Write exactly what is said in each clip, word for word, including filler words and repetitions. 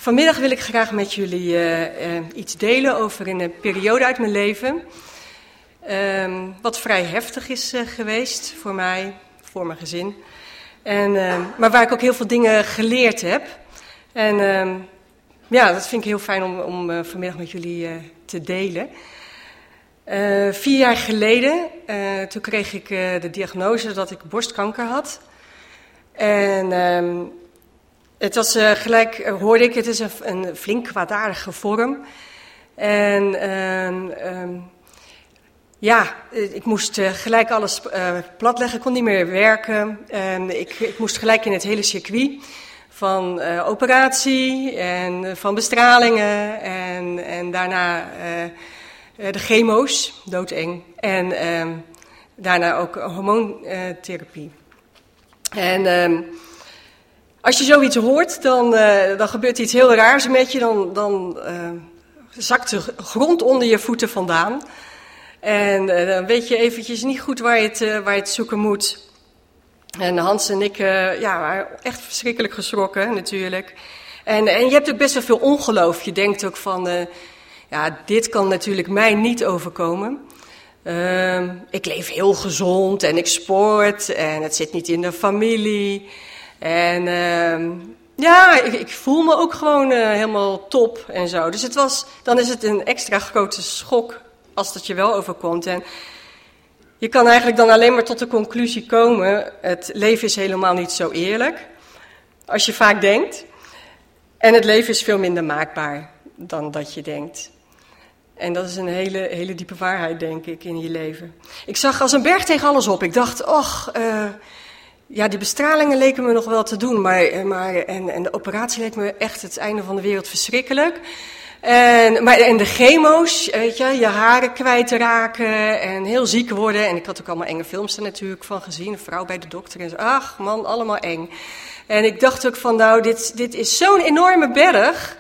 Vanmiddag wil ik graag met jullie uh, uh, iets delen over een periode uit mijn leven. Um, wat vrij heftig is uh, geweest voor mij, voor mijn gezin. En, uh, maar waar ik ook heel veel dingen geleerd heb. En uh, ja, dat vind ik heel fijn om, om uh, vanmiddag met jullie uh, te delen. Uh, vier jaar geleden, uh, toen kreeg ik uh, de diagnose dat ik borstkanker had. En uh, het was uh, gelijk, uh, hoorde ik, het is een, een flink kwaadaardige vorm. En uh, uh, ja, ik moest uh, gelijk alles uh, platleggen, ik kon niet meer werken. Uh, ik, ik moest gelijk in het hele circuit van uh, operatie en uh, van bestralingen en, en daarna uh, de chemo's, doodeng. En uh, daarna ook hormoontherapie. En uh, als je zoiets hoort, dan, uh, dan gebeurt iets heel raars met je. Dan, dan uh, zakt de grond onder je voeten vandaan. En uh, dan weet je eventjes niet goed waar je het, uh, waar je het zoeken moet. En Hans en ik uh, ja, waren echt verschrikkelijk geschrokken natuurlijk. En, en je hebt ook best wel veel ongeloof. Je denkt ook van, uh, ja, dit kan natuurlijk mij niet overkomen. Uh, ik leef heel gezond en ik sport en het zit niet in de familie. En uh, ja, ik, ik voel me ook gewoon uh, helemaal top en zo. Dus het was, dan is het een extra grote schok als dat je wel overkomt. En je kan eigenlijk dan alleen maar tot de conclusie komen, het leven is helemaal niet zo eerlijk, als je vaak denkt. En het leven is veel minder maakbaar dan dat je denkt. En dat is een hele, hele diepe waarheid, denk ik, in je leven. Ik zag als een berg tegen alles op. Ik dacht, och, uh, ja, die bestralingen leken me nog wel te doen, maar, maar en, en de operatie leek me echt het einde van de wereld verschrikkelijk. En, maar, en de chemo's, weet je, je haren kwijtraken en heel ziek worden. En ik had ook allemaal enge films er natuurlijk van gezien. Een vrouw bij de dokter en zo. Ach man, allemaal eng. En ik dacht ook van, nou, dit, dit is zo'n enorme berg.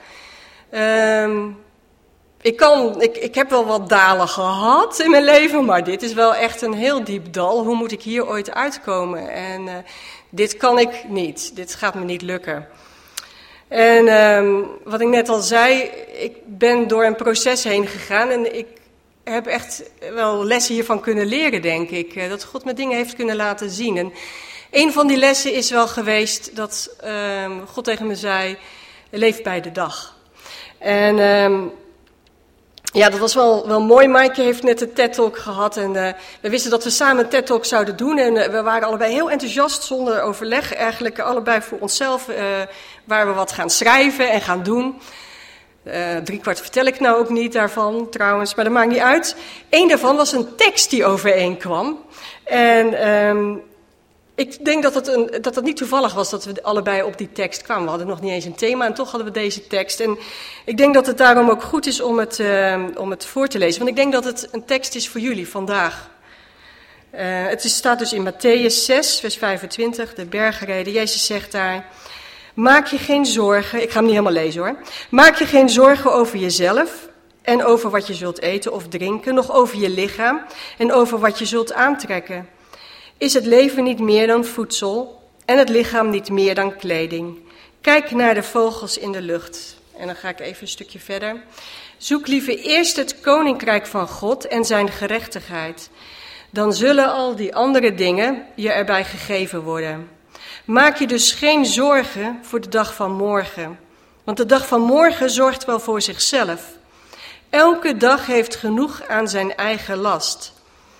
Um, ik, kan, ik, ik heb wel wat dalen gehad in mijn leven, maar dit is wel echt een heel diep dal. Hoe moet ik hier ooit uitkomen? En uh, dit kan ik niet. Dit gaat me niet lukken. En um, wat ik net al zei, ik ben door een proces heen gegaan en ik heb echt wel lessen hiervan kunnen leren, denk ik. Uh, dat God me dingen heeft kunnen laten zien. En een van die lessen is wel geweest dat um, God tegen me zei, leef bij de dag. En um, ja, dat was wel, wel mooi. Maaike heeft net de TED-talk gehad en uh, we wisten dat we samen een TED-talk zouden doen. En uh, we waren allebei heel enthousiast, zonder overleg, eigenlijk allebei voor onszelf, uh, waar we wat gaan schrijven en gaan doen. Uh, drie kwart vertel ik nou ook niet daarvan, trouwens, maar dat maakt niet uit. Eén daarvan was een tekst die overeenkwam. En um, ik denk dat het, een, dat het niet toevallig was dat we allebei op die tekst kwamen. We hadden nog niet eens een thema en toch hadden we deze tekst. En ik denk dat het daarom ook goed is om het, uh, om het voor te lezen. Want ik denk dat het een tekst is voor jullie vandaag. Uh, het is, staat dus in Mattheüs zes, vers vijfentwintig, de bergreden. Jezus zegt daar, maak je geen zorgen, ik ga hem niet helemaal lezen hoor. Maak je geen zorgen over jezelf en over wat je zult eten of drinken, nog over je lichaam en over wat je zult aantrekken. Is het leven niet meer dan voedsel en het lichaam niet meer dan kleding? Kijk naar de vogels in de lucht. En dan ga ik even een stukje verder. Zoek liever eerst het koninkrijk van God en zijn gerechtigheid. Dan zullen al die andere dingen je erbij gegeven worden. Maak je dus geen zorgen voor de dag van morgen. Want de dag van morgen zorgt wel voor zichzelf. Elke dag heeft genoeg aan zijn eigen last.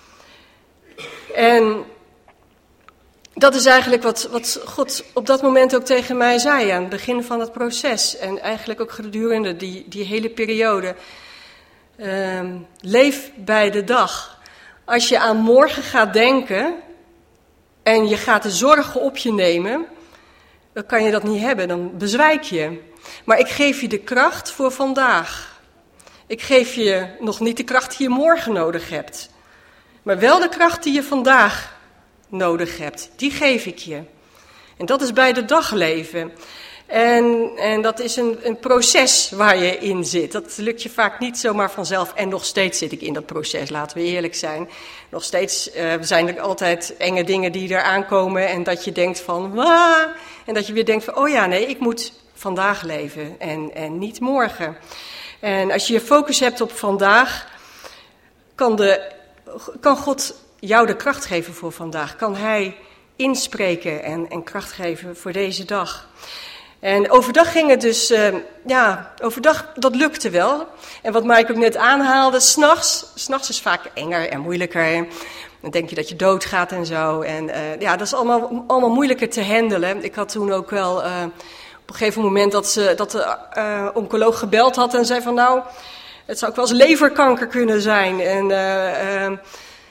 En dat is eigenlijk wat, wat God op dat moment ook tegen mij zei aan het begin van het proces. En eigenlijk ook gedurende die, die hele periode. Um, leef bij de dag. Als je aan morgen gaat denken en je gaat de zorgen op je nemen, dan kan je dat niet hebben, dan bezwijk je. Maar ik geef je de kracht voor vandaag. Ik geef je nog niet de kracht die je morgen nodig hebt. Maar wel de kracht die je vandaag nodig hebt, die geef ik je. En dat is bij de dag leven. En, en dat is een, een proces waar je in zit. Dat lukt je vaak niet zomaar vanzelf. En nog steeds zit ik in dat proces, laten we eerlijk zijn. Nog steeds uh, zijn er altijd enge dingen die er aankomen. En dat je denkt van, waa. En dat je weer denkt van, oh ja, nee, ik moet vandaag leven en, en niet morgen. En als je je focus hebt op vandaag, kan, de, kan God jou de kracht geven voor vandaag. Kan Hij inspreken en, en kracht geven voor deze dag. En overdag ging het dus, uh, ja, overdag, dat lukte wel. En wat Mike ook net aanhaalde, 's nachts, 's nachts is vaak enger en moeilijker. Dan denk je dat je doodgaat en zo. En uh, ja, dat is allemaal, allemaal moeilijker te handelen. Ik had toen ook wel uh, op een gegeven moment dat, ze, dat de uh, oncoloog gebeld had en zei van nou, het zou ook wel eens leverkanker kunnen zijn. En uh, uh,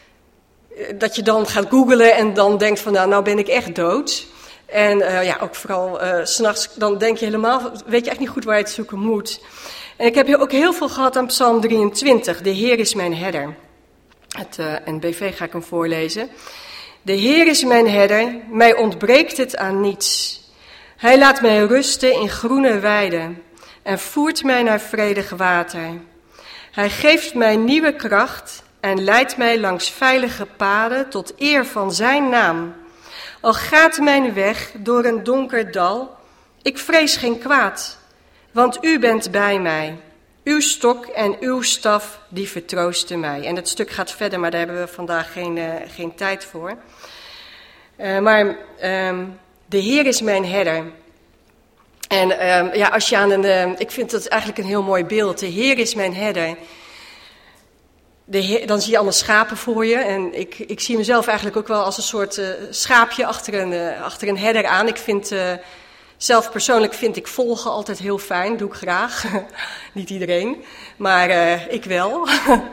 dat je dan gaat googlen en dan denkt van nou, nou ben ik echt dood. En uh, ja, ook vooral uh, 's nachts, dan denk je helemaal, weet je echt niet goed waar je het zoeken moet. En ik heb ook heel veel gehad aan Psalm drieëntwintig. De Heer is mijn herder. Het uh, N B V ga ik hem voorlezen. De Heer is mijn herder, mij ontbreekt het aan niets. Hij laat mij rusten in groene weiden en voert mij naar vredig water. Hij geeft mij nieuwe kracht en leidt mij langs veilige paden tot eer van zijn naam. Al gaat mijn weg door een donker dal, ik vrees geen kwaad, want u bent bij mij. Uw stok en uw staf, die vertroosten mij. En het stuk gaat verder, maar daar hebben we vandaag geen, uh, geen tijd voor. Uh, maar um, de Heer is mijn herder. En um, ja, als je aan een, uh, ik vind dat eigenlijk een heel mooi beeld. De Heer is mijn herder. De heer, dan zie je allemaal schapen voor je. En ik, ik zie mezelf eigenlijk ook wel als een soort uh, schaapje achter een, uh, achter een herder aan. Ik vind... Uh, Zelf persoonlijk vind ik volgen altijd heel fijn, doe ik graag. Niet iedereen, maar uh, ik wel.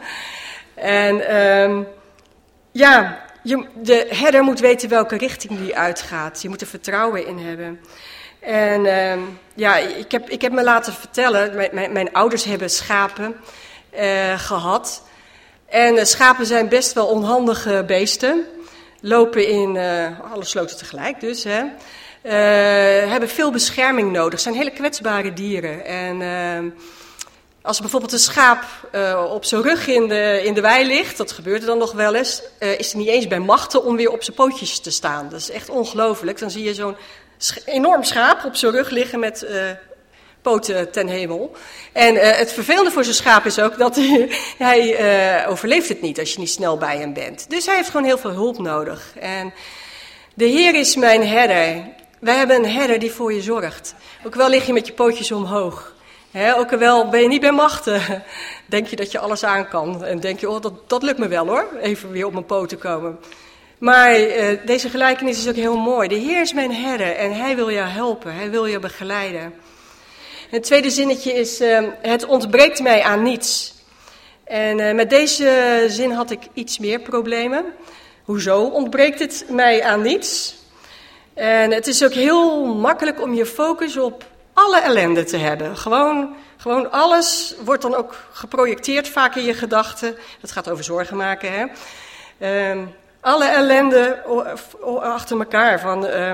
en um, ja, je, de herder moet weten welke richting die uitgaat. Je moet er vertrouwen in hebben. En um, ja, ik heb, ik heb me laten vertellen, mijn, mijn, mijn ouders hebben schapen uh, gehad. En uh, schapen zijn best wel onhandige beesten. Lopen in uh, alle sloten tegelijk dus, hè. Uh, hebben veel bescherming nodig, zijn hele kwetsbare dieren. En uh, als bijvoorbeeld een schaap uh, op zijn rug in de, in de wei ligt, dat gebeurt er dan nog wel eens, uh, is hij niet eens bij machten om weer op zijn pootjes te staan. Dat is echt ongelooflijk. Dan zie je zo'n sch- enorm schaap op zijn rug liggen met uh, poten ten hemel. En uh, het vervelende voor zijn schaap is ook dat hij, hij uh, overleeft het niet als je niet snel bij hem bent. Dus hij heeft gewoon heel veel hulp nodig. En de Heer is mijn herder. Wij hebben een herder die voor je zorgt. Ook wel lig je met je pootjes omhoog. He, ook wel ben je niet bij machten. Denk je dat je alles aan kan. En denk je, oh, dat, dat lukt me wel hoor. Even weer op mijn poten komen. Maar uh, deze gelijkenis is ook heel mooi. De Heer is mijn herder en hij wil jou helpen. Hij wil je begeleiden. Het tweede zinnetje is, uh, het ontbreekt mij aan niets. En uh, met deze zin had ik iets meer problemen. Hoezo ontbreekt het mij aan niets? En het is ook heel makkelijk om je focus op alle ellende te hebben. Gewoon, gewoon alles wordt dan ook geprojecteerd vaak in je gedachten. Dat gaat over zorgen maken, hè. Um, alle ellende achter elkaar. Van, uh,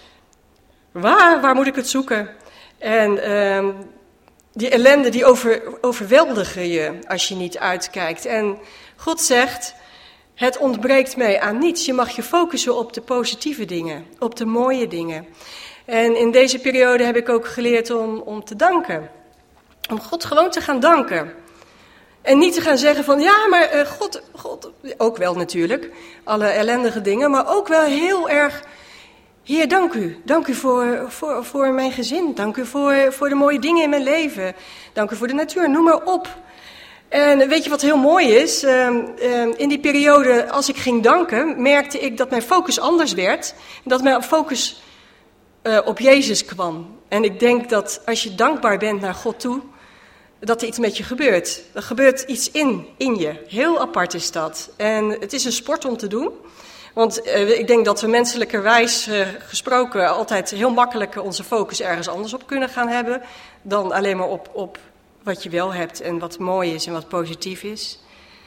waar, waar moet ik het zoeken? En um, die ellende die over, overweldigen je als je niet uitkijkt. En God zegt, het ontbreekt mij aan niets. Je mag je focussen op de positieve dingen, op de mooie dingen. En in deze periode heb ik ook geleerd om, om te danken. Om God gewoon te gaan danken. En niet te gaan zeggen van, ja, maar uh, God, God, ook wel natuurlijk, alle ellendige dingen, maar ook wel heel erg, Heer, dank u. Dank u voor, voor, voor mijn gezin. Dank u voor, voor de mooie dingen in mijn leven. Dank u voor de natuur, noem maar op. En weet je wat heel mooi is? Uh, uh, in die periode, als ik ging danken, merkte ik dat mijn focus anders werd. En dat mijn focus uh, op Jezus kwam. En ik denk dat als je dankbaar bent naar God toe, dat er iets met je gebeurt. Er gebeurt iets in, in je. Heel apart is dat. En het is een sport om te doen. Want uh, ik denk dat we menselijkerwijs uh, gesproken altijd heel makkelijk onze focus ergens anders op kunnen gaan hebben. Dan alleen maar op, op wat je wel hebt en wat mooi is en wat positief is.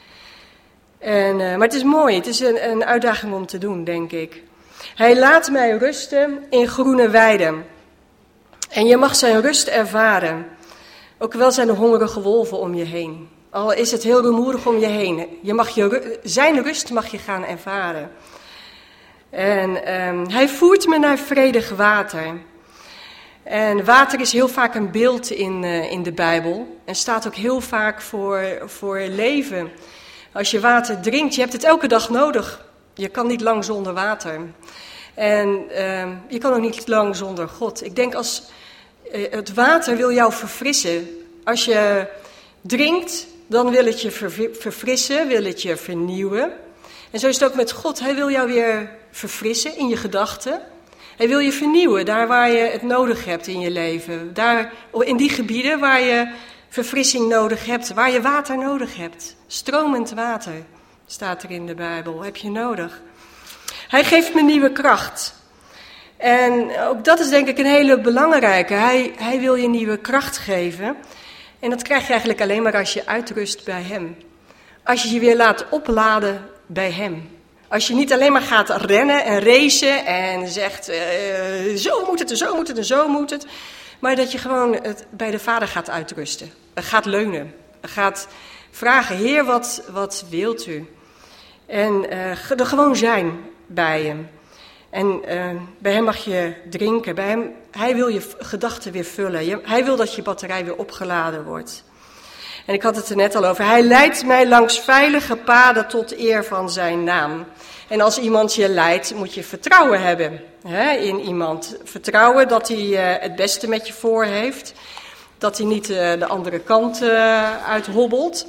En, uh, maar het is mooi, het is een, een uitdaging om te doen, denk ik. Hij laat mij rusten in groene weiden. En je mag zijn rust ervaren. Ook wel zijn er hongerige wolven om je heen. Al is het heel rumoerig om je heen. Je mag je, zijn rust mag je gaan ervaren. En um, hij voert me naar vredig water. En water is heel vaak een beeld in, uh, in de Bijbel en staat ook heel vaak voor, voor leven. Als je water drinkt, je hebt het elke dag nodig. Je kan niet lang zonder water. En uh, je kan ook niet lang zonder God. Ik denk als uh, het water wil jou verfrissen. Als je drinkt, dan wil het je verfrissen, wil het je vernieuwen. En zo is het ook met God. Hij wil jou weer verfrissen in je gedachten. Hij wil je vernieuwen, daar waar je het nodig hebt in je leven. Daar, in die gebieden waar je verfrissing nodig hebt, waar je water nodig hebt. Stromend water, staat er in de Bijbel, heb je nodig. Hij geeft me nieuwe kracht. En ook dat is denk ik een hele belangrijke. Hij, hij wil je nieuwe kracht geven. En dat krijg je eigenlijk alleen maar als je uitrust bij hem. Als je je weer laat opladen bij hem. Als je niet alleen maar gaat rennen en racen en zegt, uh, zo moet het en zo moet het en zo moet het. Maar dat je gewoon het bij de Vader gaat uitrusten. Gaat leunen. Gaat vragen, Heer, wat, wat wilt u? En uh, er gewoon zijn bij hem. En uh, bij hem mag je drinken. Bij hem, hij wil je gedachten weer vullen. Je, hij wil dat je batterij weer opgeladen wordt. En ik had het er net al over. Hij leidt mij langs veilige paden tot eer van zijn naam. En als iemand je leidt, moet je vertrouwen hebben hè, in iemand. Vertrouwen dat hij uh, het beste met je voor heeft. Dat hij niet uh, de andere kant uh, uithobbelt.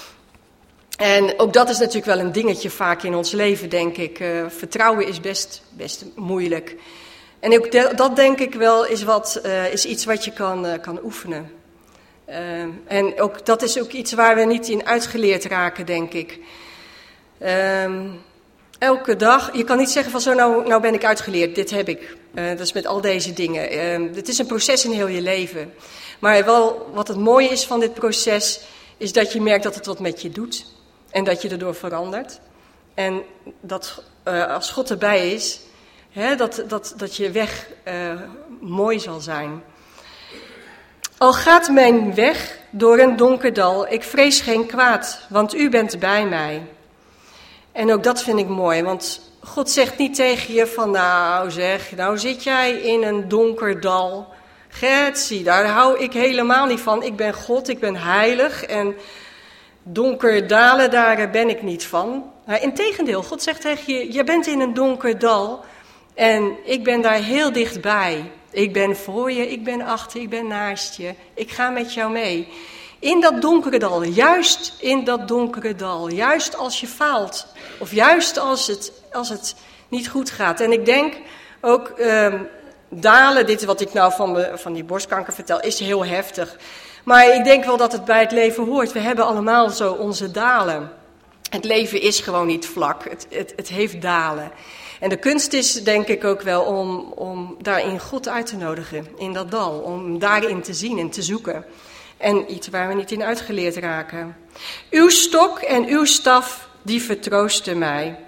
En ook dat is natuurlijk wel een dingetje vaak in ons leven, denk ik. Uh, vertrouwen is best, best moeilijk. En ook de, dat denk ik wel is, wat, uh, is iets wat je kan, uh, kan oefenen. Uh, en ook, dat is ook iets waar we niet in uitgeleerd raken, denk ik. Uh, elke dag, je kan niet zeggen van zo, nou, nou ben ik uitgeleerd, dit heb ik. Uh, dat is met al deze dingen. Uh, het is een proces in heel je leven. Maar wel, wat het mooie is van dit proces, is dat je merkt dat het wat met je doet. En dat je erdoor verandert. En dat uh, als God erbij is, hè, dat, dat, dat je weg uh, mooi zal zijn. Al gaat mijn weg door een donker dal, ik vrees geen kwaad, want u bent bij mij. En ook dat vind ik mooi, want God zegt niet tegen je van, nou zeg, nou zit jij in een donker dal. Getsie, daar hou ik helemaal niet van. Ik ben God, ik ben heilig en donker dalen, daar ben ik niet van. Maar integendeel, God zegt tegen je, je bent in een donker dal en ik ben daar heel dichtbij. Ik ben voor je, ik ben achter, ik ben naast je. Ik ga met jou mee. In dat donkere dal, juist in dat donkere dal. Juist als je faalt. Of juist als het, als het niet goed gaat. En ik denk ook, um, dalen, dit wat ik nou van, me, van die borstkanker vertel, is heel heftig. Maar ik denk wel dat het bij het leven hoort. We hebben allemaal zo onze dalen. Het leven is gewoon niet vlak. Het, het, het heeft dalen. En de kunst is denk ik ook wel om, om daarin God uit te nodigen, in dat dal. Om daarin te zien en te zoeken. En iets waar we niet in uitgeleerd raken. Uw stok en uw staf, die vertroosten mij.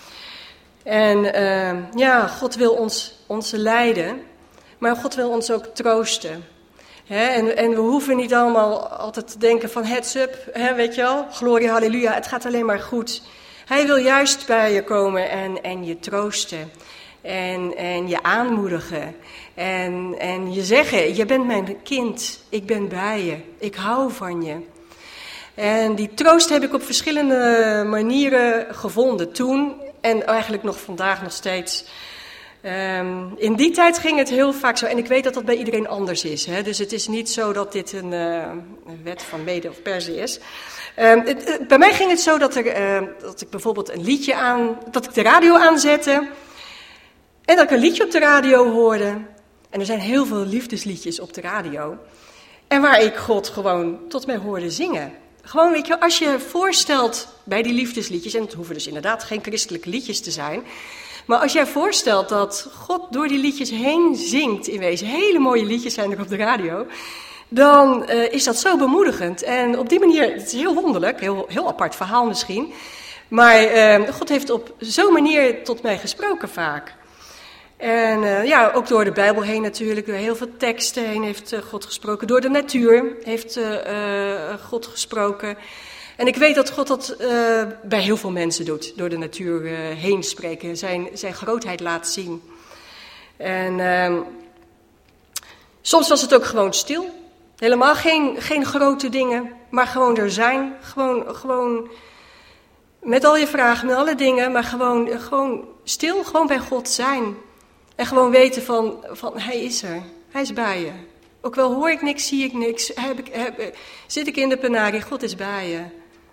En uh, ja, God wil ons, ons leiden, maar God wil ons ook troosten. He, en, en we hoeven niet allemaal altijd te denken van heads up, he, weet je wel, glorie, halleluja, het gaat alleen maar goed. Hij wil juist bij je komen en, en je troosten en, en je aanmoedigen en, en je zeggen, je bent mijn kind, ik ben bij je, ik hou van je. En die troost heb ik op verschillende manieren gevonden toen en eigenlijk nog vandaag nog steeds. Um, in die tijd ging het heel vaak zo, en ik weet dat dat bij iedereen anders is. Hè? Dus het is niet zo dat dit een, uh, een wet van mede of per se is. Um, het, het, bij mij ging het zo dat, er, uh, dat ik bijvoorbeeld een liedje aan, dat ik de radio aanzette en dat ik een liedje op de radio hoorde. En er zijn heel veel liefdesliedjes op de radio. En waar ik God gewoon tot mij hoorde zingen. Gewoon, weet je, als je voorstelt bij die liefdesliedjes, en het hoeven dus inderdaad geen christelijke liedjes te zijn, maar als jij voorstelt dat God door die liedjes heen zingt in wezen, hele mooie liedjes zijn er op de radio, dan uh, is dat zo bemoedigend. En op die manier, het is heel wonderlijk, heel, heel apart verhaal misschien, maar uh, God heeft op zo'n manier tot mij gesproken vaak. En uh, ja, ook door de Bijbel heen natuurlijk, door heel veel teksten heen heeft uh, God gesproken. Door de natuur heeft uh, uh, God gesproken. En ik weet dat God dat uh, bij heel veel mensen doet, door de natuur uh, heen spreken, zijn, zijn grootheid laat zien. En uh, Soms was het ook gewoon stil. Helemaal geen, geen grote dingen, maar gewoon er zijn. Gewoon, gewoon met al je vragen, met alle dingen, maar gewoon, gewoon stil, gewoon bij God zijn. En gewoon weten van, van hij is er, hij is bij je. Ook wel hoor ik niks, zie ik niks, heb ik, heb, zit ik in de penarie, God is bij je.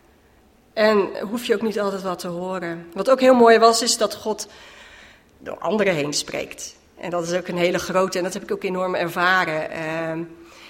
En hoef je ook niet altijd wat te horen. Wat ook heel mooi was, is dat God door anderen heen spreekt. En dat is ook een hele grote, en dat heb ik ook enorm ervaren. Uh,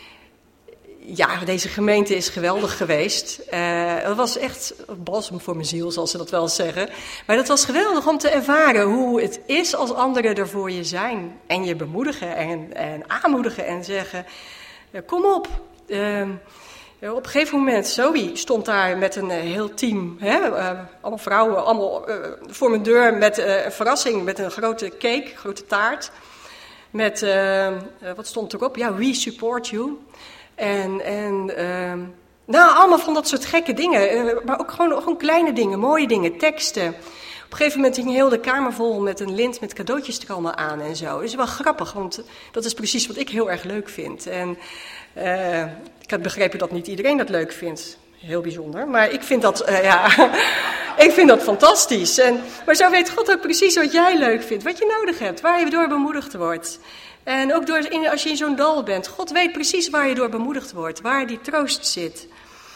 ja, deze gemeente is geweldig geweest. Uh, het was echt balsem voor mijn ziel, zoals ze dat wel zeggen. Maar dat was geweldig om te ervaren hoe het is als anderen er voor je zijn. En je bemoedigen en, en aanmoedigen en zeggen, uh, kom op. Uh, op een gegeven moment, Zoe stond daar met een uh, heel team. Hè, uh, allemaal vrouwen, allemaal uh, voor mijn deur met uh, een verrassing, met een grote cake, een grote taart. Met, uh, uh, wat stond erop? Ja, we support you. En, en uh, nou, allemaal van dat soort gekke dingen. Uh, maar ook gewoon, gewoon kleine dingen, mooie dingen, teksten. Op een gegeven moment ging heel de kamer vol met een lint met cadeautjes er allemaal aan en zo. Dat is wel grappig, want dat is precies wat ik heel erg leuk vind. En uh, ik had begrepen dat niet iedereen dat leuk vindt. Heel bijzonder, maar ik vind dat, uh, ja, ik vind dat fantastisch. En, maar zo weet God ook precies wat jij leuk vindt, wat je nodig hebt, waar je door bemoedigd wordt. En ook door, in, als je in zo'n dal bent, God weet precies waar je door bemoedigd wordt, waar die troost zit.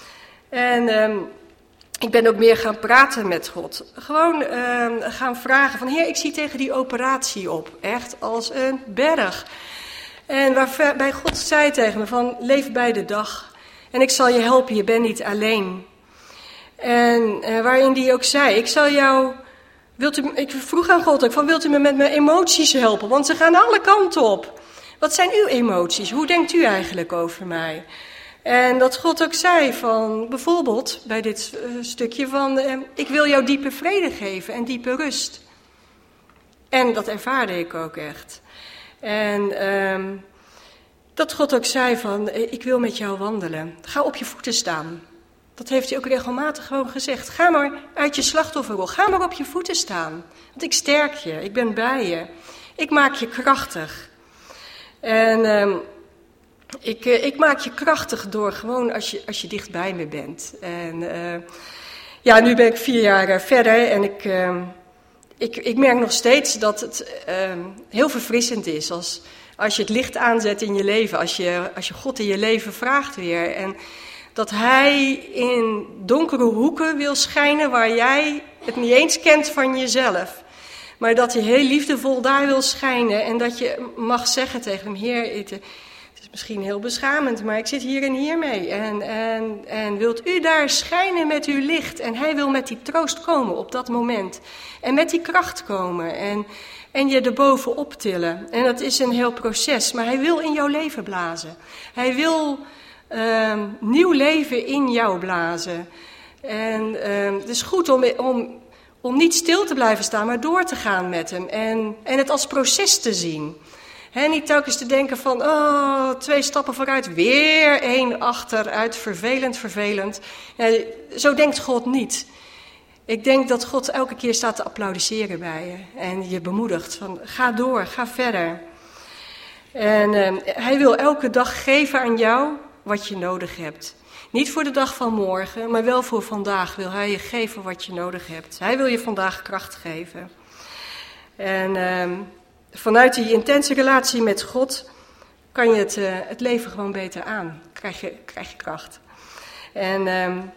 En um, ik ben ook meer gaan praten met God. Gewoon um, gaan vragen van, Heer, ik zie tegen die operatie op, echt als een berg. En waarbij God zei tegen me van, leef bij de dag. En ik zal je helpen, je bent niet alleen. En uh, waarin die ook zei, ik zal jou... Wilt u, ik vroeg aan God ook van, wilt u me met mijn emoties helpen? Want ze gaan alle kanten op. Wat zijn uw emoties? Hoe denkt u eigenlijk over mij? En dat God ook zei van, bijvoorbeeld bij dit uh, stukje van, uh, ik wil jou diepe vrede geven en diepe rust. En dat ervaarde ik ook echt. En uh, dat God ook zei van, ik wil met jou wandelen. Ga op je voeten staan. Dat heeft hij ook regelmatig gewoon gezegd. Ga maar uit je slachtofferrol. Ga maar op je voeten staan. Want ik sterk je. Ik ben bij je. Ik maak je krachtig. En uh, ik, uh, ik maak je krachtig door gewoon als je, als je dicht bij me bent. En uh, ja, nu ben ik vier jaar uh, verder. En ik, uh, ik, ik merk nog steeds dat het uh, heel verfrissend is. Als, als je het licht aanzet in je leven. Als je, als je God in je leven vraagt weer. En dat hij in donkere hoeken wil schijnen waar jij het niet eens kent van jezelf. Maar dat hij heel liefdevol daar wil schijnen. En dat je mag zeggen tegen hem, Heer, het is misschien heel beschamend, maar ik zit hier en hier mee. En, en, en wilt u daar schijnen met uw licht? En hij wil met die troost komen op dat moment. En met die kracht komen. En, en je erboven optillen. En dat is een heel proces. Maar hij wil in jouw leven blazen. Hij wil... Uh, nieuw leven in jou blazen. En uh, het is goed om, om, om niet stil te blijven staan, maar door te gaan met hem. En, en het als proces te zien. He, niet telkens te denken van, oh, twee stappen vooruit, weer één achteruit, vervelend, vervelend. Ja, zo denkt God niet. Ik denk dat God elke keer staat te applaudisseren bij je. En je bemoedigt van, ga door, ga verder. En uh, hij wil elke dag geven aan jou wat je nodig hebt. Niet voor de dag van morgen, maar wel voor vandaag wil hij je geven wat je nodig hebt. Hij wil je vandaag kracht geven. En uh, vanuit die intense relatie met God kan je het, uh, het leven gewoon beter aan. Krijg je, krijg je kracht. En um,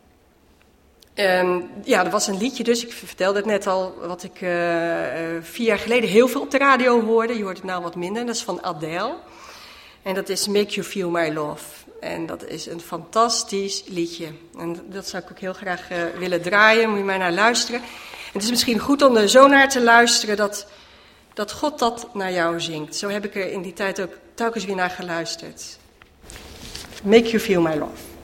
um, ja, er was een liedje dus, ik vertelde het net al, wat ik uh, uh, vier jaar geleden heel veel op de radio hoorde. Je hoort het nou wat minder, dat is van Adele. En dat is Make You Feel My Love. En dat is een fantastisch liedje. En dat zou ik ook heel graag uh, willen draaien. Moet je mij naar luisteren. En het is misschien goed om er zo naar te luisteren dat, dat God dat naar jou zingt. Zo heb ik er in die tijd ook telkens weer naar geluisterd. Make You Feel My Love.